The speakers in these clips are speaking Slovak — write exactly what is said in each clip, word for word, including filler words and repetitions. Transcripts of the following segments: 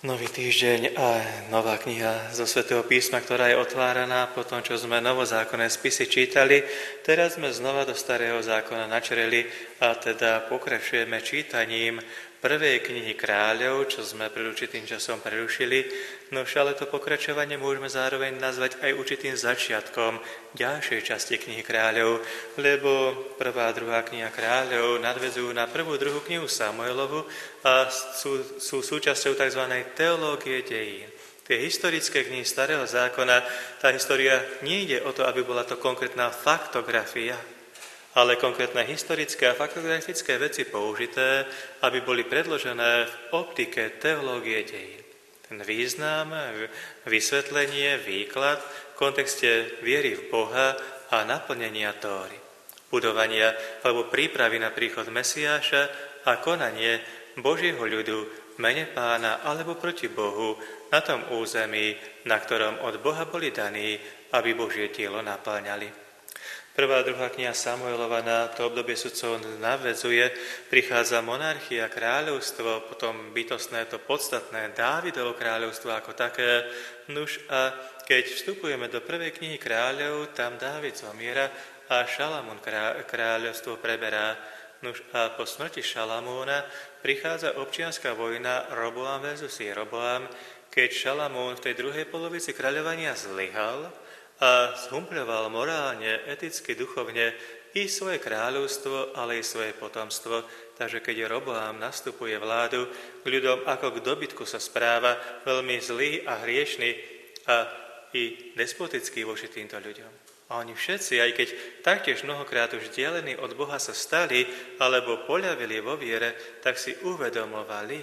Nový týždeň a nová kniha zo Svätého písma, ktorá je otváraná po tom, čo sme novozákonné spisy čítali. Teraz sme znova do Starého zákona načreli a teda pokračujeme čítaním prvej knihy Kráľov, čo sme pred určitým časom prerušili. No ale to pokračovanie môžeme zároveň nazvať aj určitým začiatkom ďalšej časti knihy Kráľov, lebo prvá a druhá kniha Kráľov nadväzujú na prvú druhú knihu Samuelovu a sú, sú súčasťou tzv. Teológie dejín. Tie historické knihy Starého zákona, tá história nie ide o to, aby bola to konkrétna faktografia, ale konkrétne historické a faktografické veci použité, aby boli predložené v optike teológie dejín. Ten význam, vysvetlenie, výklad v kontexte viery v Boha a naplnenia Tóry, budovania alebo prípravy na príchod Mesiáša a konanie Božieho ľudu v mene Pána alebo proti Bohu na tom území, na ktorom od Boha boli daní, aby Božie dielo napĺňali. Prvá a druhá kniha Samuelova na to obdobie sudcov naväzuje, prichádza monarchia, kráľovstvo, potom bytostné to podstatné Dávidovo kráľovstvo ako také. Nuž a keď vstupujeme do prvej knihy Kráľov, tam Dávid zomiera a Šalamún kráľovstvo preberá. Nuž a po smrti Šalamúna prichádza občianska vojna Roboam versus Jeroboam, keď Šalamún v tej druhej polovici kráľovania zlyhal a zhumpľoval morálne, eticky, duchovne i svoje kráľovstvo, ale i svoje potomstvo. Takže keď Roboam nastupuje vládu, k ľuďom ako k dobytku sa správa, veľmi zlý a hriešný a i despotický voči týmto ľuďom. A oni všetci, aj keď taktiež mnohokrát už vzdialení od Boha sa stali, alebo poľavili vo viere, tak si uvedomovali.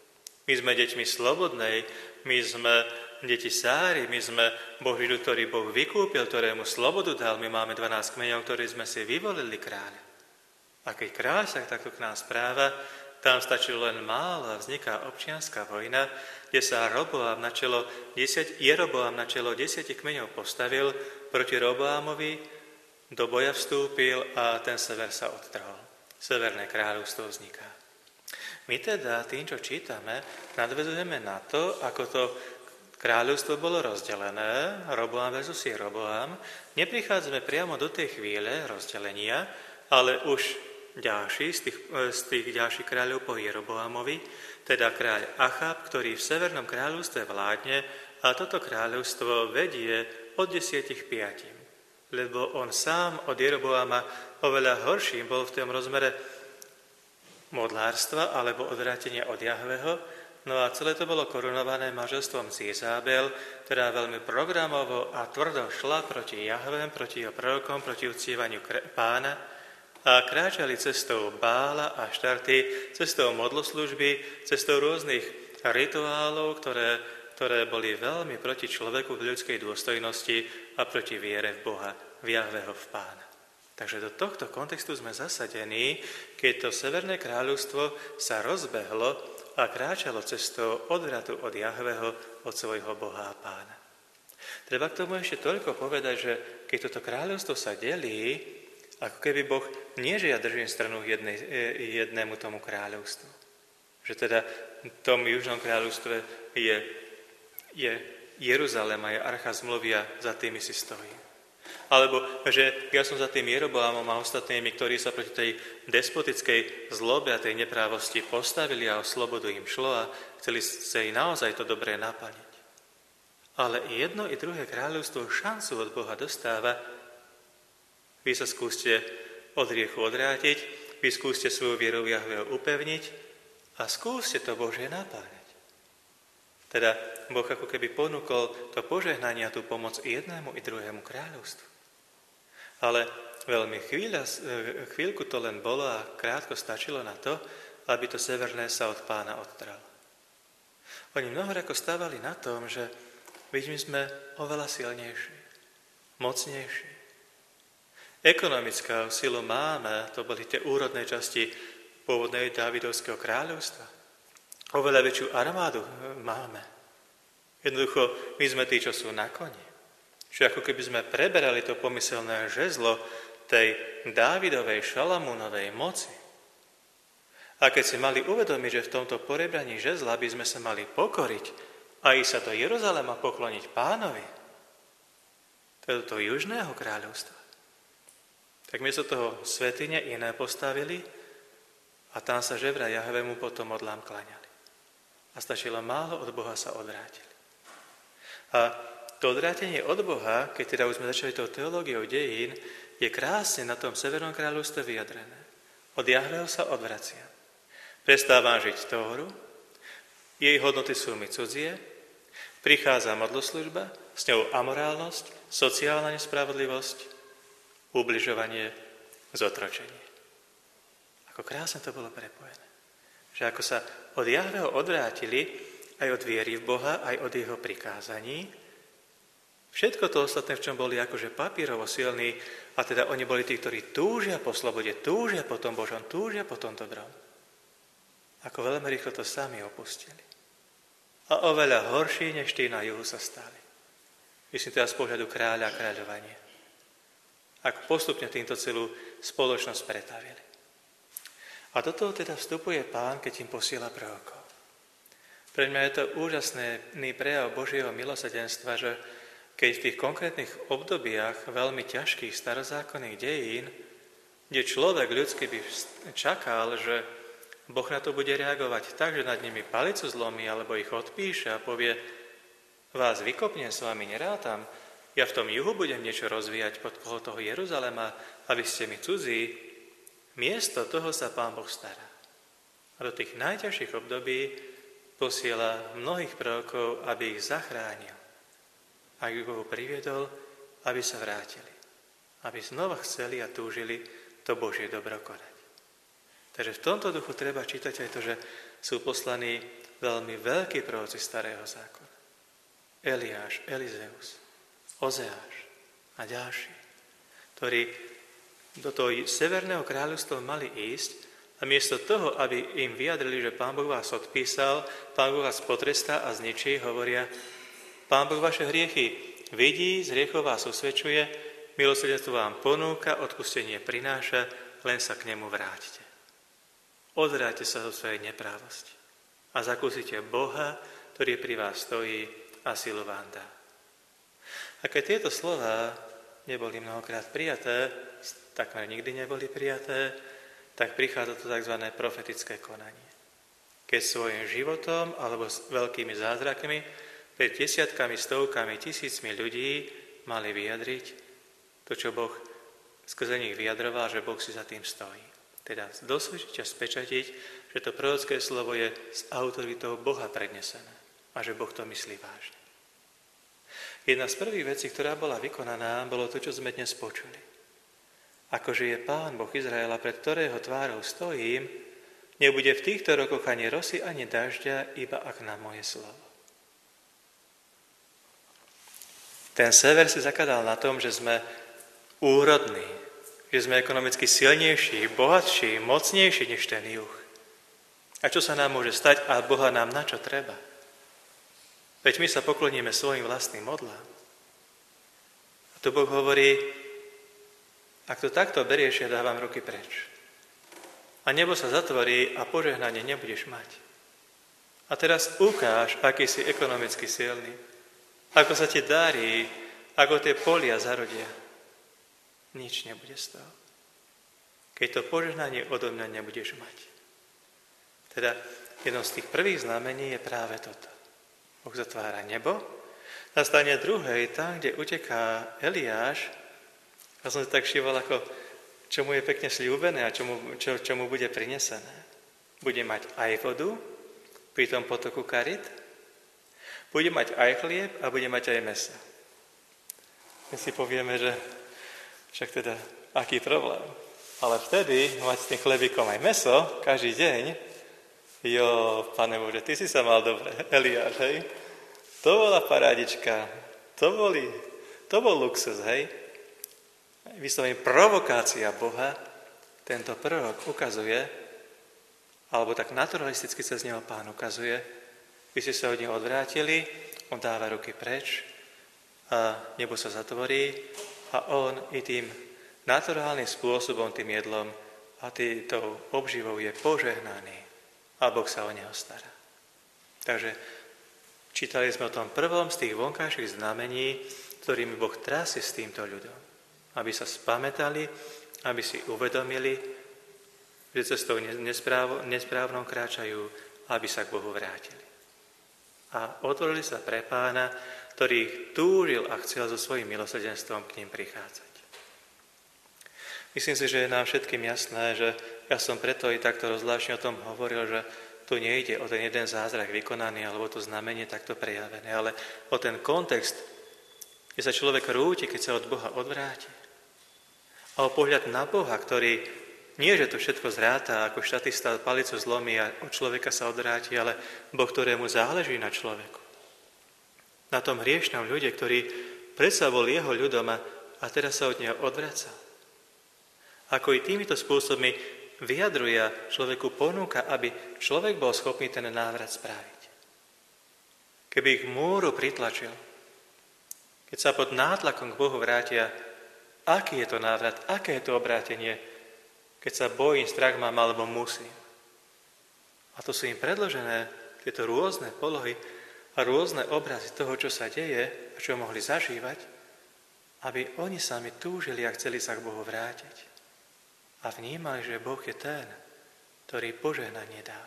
My sme deťmi slobodnej, my sme deti Sáry, my sme Boží ľud, ktorý Boh vykúpil, ktorému slobodu dal, my máme dvanásť kmeňov, ktorí sme si vyvolili kráľa. A keď kráľ sa takto k nám správa, tam stačilo len málo a vzniká občianská vojna, kde sa Roboam na čelo desať, Jeroboam na čelo desiatich kmeňov postavil, proti Roboamovi do boja vstúpil a ten sever sa odtrhol. Severné kráľovstvo vzniká. My teda tým, čo čítame, nadväzujeme na to, ako to kráľovstvo bolo rozdelené, Roboam versus Jeroboam. Neprichádzame priamo do tej chvíle rozdelenia, ale už ďalší z tých, z tých ďalších kráľov po Jeroboamovi, teda kráľ Achab, ktorý v Severnom kráľovstve vládne a toto kráľovstvo vedie od desiatich piatim. Lebo on sám od Jeroboama oveľa horším bol v tom rozmere modlárstva alebo odvrátenia od Jahveho. No a celé to bolo korunované manželstvom z Jezabel, ktorá veľmi programovo a tvrdo šla proti Jahvem, proti jeho prorokom, proti uctievaniu Pána a kráčali cestou Bála a Štarty, cestou modloslužby, cestou rôznych rituálov, ktoré, ktoré boli veľmi proti človeku v ľudskej dôstojnosti a proti viere v Boha, v Jahveho, v Pána. Takže do tohto kontextu sme zasadení, keď to Severné kráľovstvo sa rozbehlo a kráčalo cestou odvratu od Jahveho, od svojho Boha a Pána. Treba k tomu ešte toľko povedať, že keď toto kráľovstvo sa delí, ako keby Boh nie, že ja držím stranu jednej, jednému tomu kráľovstvu. Že teda v tom južnom kráľovstve je, je Jeruzalém a je archa zmluvy a za tými si stojí. Alebo, že ja som za tým Jeroboamom a ostatnými, ktorí sa proti tej despotickej zlobe a tej neprávosti postavili a o slobodu im šlo a chceli sa i naozaj to dobré naplniť. Ale i jedno, i druhé kráľovstvo šancu od Boha dostáva. Vy sa skúste od hriechu odvrátiť, vy skúste svoju vieru v Jahveho upevniť a skúste to Božie naplniť. Teda Boh ako keby ponúkol to požehnanie a tú pomoc i jednému, i druhému kráľovstvu. Ale veľmi chvíľa, chvíľku to len bolo a krátko stačilo na to, aby to severné sa od Pána odtrhlo. Oni mnohorako stávali na tom, že my sme oveľa silnejší, mocnejší. Ekonomická silu máme, to boli tie úrodné časti pôvodnej Dávidovského kráľovstva. Oveľa väčšiu armádu máme. Jednoducho, my sme tí, čo sú na koni. Čiže ako keby sme preberali to pomyselné žezlo tej Dávidovej, Šalamúnovej moci. A keď si mali uvedomiť, že v tomto porebraní žezla by sme sa mali pokoriť a ísť sa do Jeruzalema pokloniť Pánovi, teda do južného kráľovstva, tak miesto toho svätyne iné postavili a tam sa že vraj Jahvému potom modlám klaňali. A stačilo málo, od Boha sa odvrátili. A to odvrátenie od Boha, keď teda už sme začali tou teológiou dejín, je krásne na tom severnom kráľovstve vyjadrené. Od Jahvého sa odvraciam. Prestávam žiť Tóru, jej hodnoty sú mi cudzie, prichádza modloslužba, s ňou amorálnosť, sociálna nespravodlivosť, ubližovanie, zotročenie. Ako krásne to bolo prepojené. Že ako sa od Jahvého odvrátili aj od viery v Boha, aj od jeho prikázaní, všetko to ostatné, v čom boli akože papírovo silní, a teda oni boli tí, ktorí túžia po slobode, túžia po tom Božom, túžia po tom dobrom. Ako veľmi rýchlo to sami opustili. A oveľa horší, než tí na juhu sa stali. Myslím teda z pohľadu kráľa a kráľovania. Ako postupne týmto celú spoločnosť pretavili. A do toho teda vstupuje Pán, keď im posiela prorokov. Pre mňa je to úžasný prejav Božieho milosrdenstva, že keď v tých konkrétnych obdobiach veľmi ťažkých starozákonných dejín, kde človek ľudský by čakal, že Boh na to bude reagovať tak, že nad nimi palicu zlomí, alebo ich odpíše a povie, vás vykopnem, s vami nerátam, ja v tom juhu budem niečo rozvíjať pod toho Jeruzalema a vy ste mi cudzí, miesto toho sa Pán Boh stará. A do tých najťažších období posiela mnohých prorokov, aby ich zachránil. A ich Bohu priviedol, aby sa vrátili. Aby znova chceli a túžili to Božie dobro konať. Takže v tomto duchu treba čítať aj to, že sú poslaní veľmi veľkí proroci starého zákona. Eliáš, Elizeus, Ozeáš a ďalší, ktorí do toho severného kráľovstva mali ísť a miesto toho, aby im vyjadrili, že Pán Boh vás odpísal, Pán Boh vás potrestá a zničí, hovoria, Pán Boh vaše hriechy vidí, z hriechov vás usvedčuje, milosrdenstvo vám ponúka, odpustenie prináša, len sa k nemu vráťte. Odvráťte sa do svojej neprávosti a zakúsite Boha, ktorý pri vás stojí a silu vám dá. A keď tieto slová neboli mnohokrát prijaté, takmer nikdy neboli prijaté, tak prichádza to tzv. Profetické konanie. Keď svojim životom alebo s veľkými zázrakmi pred desiatkami, stovkami, tisícmi ľudí mali vyjadriť to, čo Boh skrze nich vyjadroval, že Boh si za tým stojí. Teda dosvedčiť a spečatiť, že to prorocké slovo je s autoritou Boha prednesené a že Boh to myslí vážne. Jedna z prvých vecí, ktorá bola vykonaná, bolo to, čo sme dnes počuli. Akože je Pán Boh Izraela, pred ktorého tvárou stojím, nebude v týchto rokoch ani rosy, ani dažďa, iba ak na moje slovo. Ten sever si zakladal na tom, že sme úrodní, že sme ekonomicky silnejší, bohatší, mocnejší než ten juh. A čo sa nám môže stať? A Boha nám na čo treba? Veď my sa pokloníme svojim vlastným modlám. A tu Boh hovorí, ak to takto berieš, ja dávam ruky preč. A nebo sa zatvorí a požehnanie nebudeš mať. A teraz ukáž, aký si ekonomicky silný. Ako sa ti darí, ako tie polia zarodia. Nič nebude z toho. Keď to požehnanie odo mňa nebudeš mať. Teda jedno z tých prvých znamení je práve toto. Boh zatvára nebo, na strane druhej, tam, kde uteká Eliáš, a som si tak všíval, ako čo mu je pekne sľúbené a čo mu, čo, čo mu bude prinesené. Bude mať aj vodu pri tom potoku Karit, bude mať aj chlieb a bude mať aj mäso. My si povieme, že však teda, aký problém. Ale vtedy mať s tým chlebikom aj mäso každý deň, jo, Pane Bože, ty si sa mal dobre, Eliáš, hej? To bola parádička, to, boli, to bol luxus, hej? Vyslovene provokácia Boha, tento prorok ukazuje, alebo tak naturalisticky sa z neho Pán ukazuje, vy ste sa od neho odvrátili, on dáva ruky preč a nebo sa zatvorí a on i tým naturálnym spôsobom, tým jedlom a ty tou obživou je požehnaný a Boh sa o neho stará. Takže čítali sme o tom prvom z tých vonkajších znamení, ktorými Boh trasie s týmto ľudom. Aby sa spamätali, aby si uvedomili, že cestou nespráv, nesprávnou kráčajú, aby sa k Bohu vrátili. A otvorili sa pre Pána, ktorý ich túžil a chcel so svojím milosrdenstvom k ním prichádzať. Myslím si, že je nám všetkým jasné, že ja som preto i takto rozvláštne o tom hovoril, že tu nejde o ten jeden zázrak vykonaný, alebo to znamenie takto prejavené, ale o ten kontext, kde sa človek rúti, keď sa od Boha odvráti. A o pohľad na Boha, ktorý nie, že to všetko zráta, ako štatista palicu zlomí a od človeka sa odvráti, ale Boh, ktorému záleží na človeku. Na tom hriešnom ľude, ktorý predsa bol jeho ľudom a, a teraz sa od neho odvracal. Ako i týmito spôsobmi vyjadruje a človeku ponúka, aby človek bol schopný ten návrat spraviť. Keby ich múru pritlačil, keď sa pod nátlakom k Bohu vrátia, aký je to návrat, aké je to obrátenie, keď sa bojím, strach mám alebo musím. A to sú im predložené tieto rôzne polohy a rôzne obrazy toho, čo sa deje a čo mohli zažívať, aby oni sami túžili a chceli sa k Bohu vrátiť. A vnímali, že Boh je ten, ktorý požehnanie dá.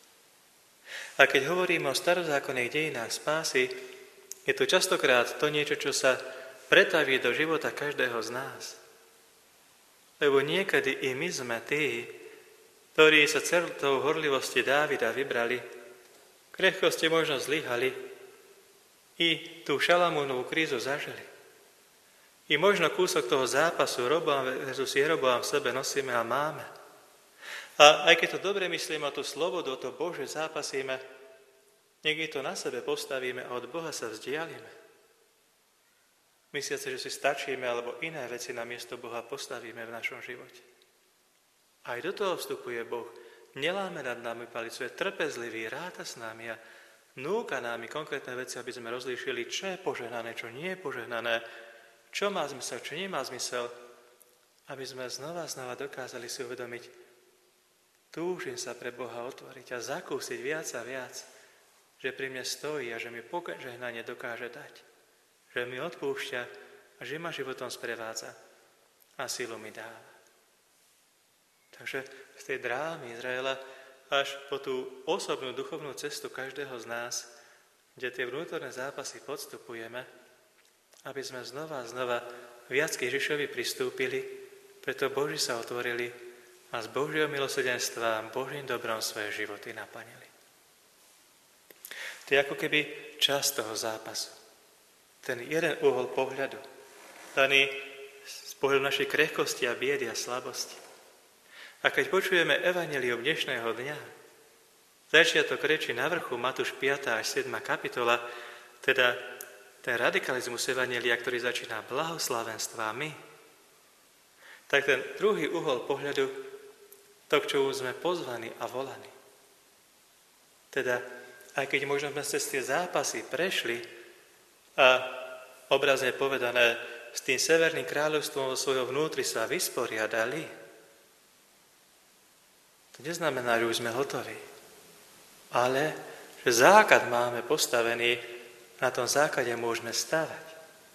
A keď hovoríme o starozákonných dejinách spásy, je to častokrát to niečo, čo sa pretaví do života každého z nás. Lebo niekedy i my sme tí, ktorí sa celou horlivosti Dávida vybrali, krehkosti možno zlyhali, i tú Šalamúnovú krízu zažili. I možno kúsok toho zápasu Roboam versus Jeroboam v sebe nosíme a máme. A aj keď to dobre myslíme o tú slobodu, o to Bože zápasíme, niekdy to na sebe postavíme a od Boha sa vzdialime. Mysliace, že si stačíme, alebo iné veci na miesto Boha postavíme v našom živote. Aj do toho vstupuje Boh. Neláme nad nami palicu, je trpezlivý, ráta s nami a núka nami konkrétne veci, aby sme rozlíšili, čo je požehnané, čo nie je požehnané, čo má zmysel, čo nemá zmysel, aby sme znova a znova dokázali si uvedomiť, túžim sa pre Boha otvoriť a zakúsiť viac a viac, že pri mne stojí a že mi požehnanie dokáže dať, že mi odpúšťa a že ma životom sprevádza a silu mi dáva. Takže z tej drámy Izraela až po tú osobnú duchovnú cestu každého z nás, kde tie vnútorné zápasy podstupujeme, aby sme znova a znova viac k Ježišovi pristúpili, preto Boží sa otvorili a z Božieho milosrdenstva a Božím dobrom svoje životy naplnili. To je ako keby čas toho zápasu. Ten jeden uhol pohľadu, daný z pohľadu našej krehkosti a biedy a slabosti. A keď počujeme evanjelium dnešného dňa, začiatok reči na vrchu, Matúš piata až siedma kapitola, teda ten radikalizmus evanjelia, ktorý začína blahoslavenstvami, tak ten druhý uhol pohľadu, to, k čomu sme pozvaní a volaní. Teda, aj keď možno sme cez tie zápasy prešli a obrazne povedané s tým severným kráľovstvom vo svojho vnútri sa vysporiadali, to neznamená, že už sme hotoví, ale že základ máme postavený, na tom základe môžeme stavať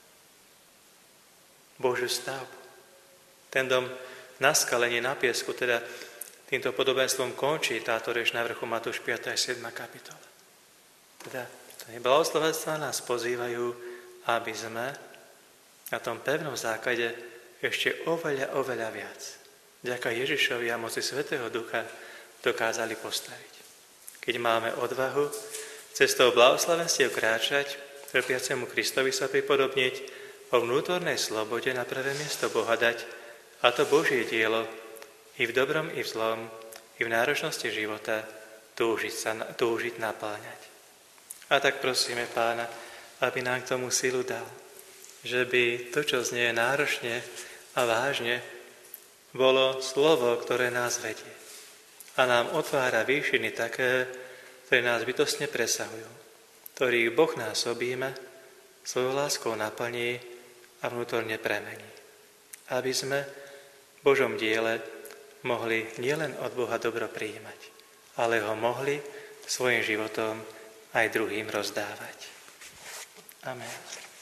Božiu stavbu. Ten dom na skale, nie na piesku, teda týmto podobenstvom končí táto reč na vrchu Matúš piata až siedma kapitola. Teda to blahoslavenstvá nás pozývajú, aby sme na tom pevnom základe ešte oveľa, oveľa viac vďaka Ježišovi a moci Svätého Ducha dokázali postaviť. Keď máme odvahu cestou blahoslavenstiev kráčať, trpiacemu Kristovi sa pripodobniť, o vnútornej slobode na prvé miesto Boha dať, a to Božie dielo, i v dobrom, i v zlom, i v náročnosti života túžiť, sa, túžiť napáňať. A tak prosíme Pána, aby nám k tomu silu dal, že by to, čo znie náročne a vážne, bolo slovo, ktoré nás vedie a nám otvára výšiny také, ktoré nás bytostne presahujú, ktorých Boh nás obíme, svojou láskou naplní a vnútorne premení. Aby sme v Božom diele mohli nielen od Boha dobro prijímať, ale ho mohli svojim životom aj druhým rozdávať. Amen.